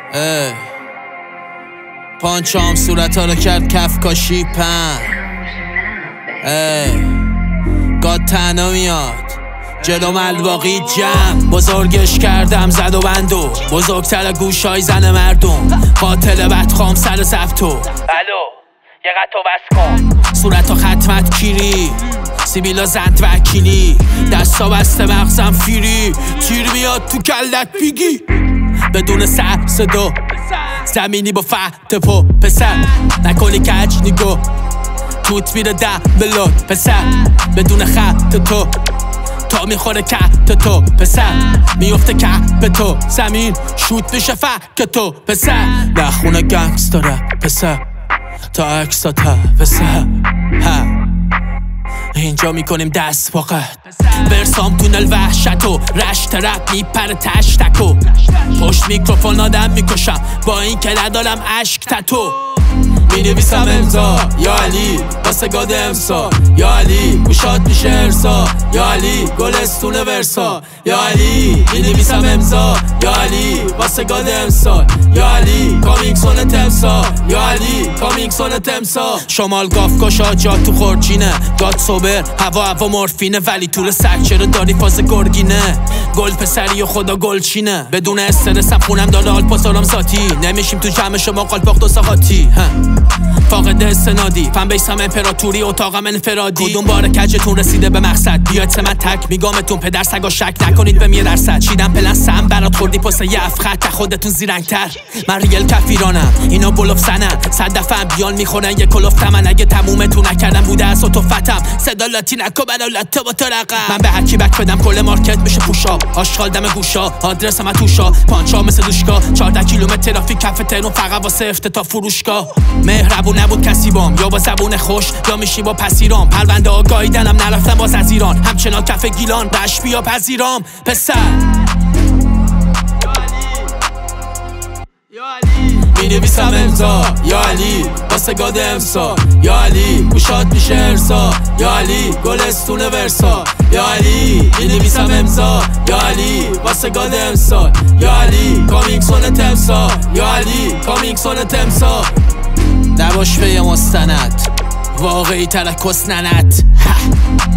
پانچام صورت ها رو کرد کف کاشی پن. گاد تنها میاد جلو ملواقی جمع. بزرگش کردم زد و بندو، بزرگتر گوشای زن مردم. قاتل بدخام سر زبطو. الو یه قطع بس کن. صورت ها ختمت کیری، سیبیلا زند وکیلی. دستا بسته مغزم فیری، تیر میاد تو کلت بیگی. بدون سر صدا زمینی با فت پا. پسر نکنی کج نگاه، توت میره ده بلاد. پسر بدون خط تو تا میخوره کت تو. پسر میفته کپ تو، زمین شوت میشه فک تو. پسر نخونه گنگستا رپ. پسر تا اکسا تا. پسر اینجا میکنیم دست فقط. برسام تونل وحشتو، رشت رپ میپره تشتکو. پشت میکروفون آدم میکشم با این که ندارم عشق تتو. مینویسم امضا یا علی واسه گاد امسا. یا علی گوشات میشه ارسا. یا علی گلستون ورسا. یا علی مینویسم امضا یا علی واسه گاد امسا. یا علی کامیکسون تمسا. یا علی کامیکسون تمسا. شمال گافکاشا جا تو خورجینه. گاد صبر هوا مورفینه، ولی طول سگ چرا داری فاز گرگینه. گل پسری و خدا گلچینه. بدون استرسم خونم داره آلپاسارم ذاتی. نمیشیم تو جمع شما قالپاق دو ساقاتی. فاقد استنادی فن بیسم امپراتوری اتاقم انفرادی. کدوم بار کجتون رسیده به مقصد؟ بیاید سه من تک میگامتون پدر سگا شک نکنید به 100%. چیدم پلن سم برات خوردی پسه یه افخط خودتون زیرنگتر. من ریل کفیرانم اینا بلوف زنن. 100 دفعه بیان میخورن یه کلوف تمن. اگه تمومتون نکردم بوده از فتم. صدا لاتی نکو بلالت با تو رقم. من به هرکی بک بدم کل مارکت میشه پوشا. آشغال دم گوشا آدرس من توشا. پانچا مثل دوشگاه 14 کیلومتر ترافیک کف تهران فقط واسه افتتاح فروشگاه. مهربون نبود کسی بام، یا با زبون خوش یا میشی با پسیرام. پرونده آگاهیدنم نرفتم باز از ایران، همچنان کف گیلان رش بیا پذیرام. پسر مینویسم امضا یا علی واسه گاد امسا. یا علی گوشات میشه ارسا. یا علی گلستون ورسا. یا علی مینویسم امضا یا علی واسه گاد امسا. یا علی کامیکسون تمسا. یا علی کامیکسون تمسا. نباش به یه مستند واقعی تر کس ننت.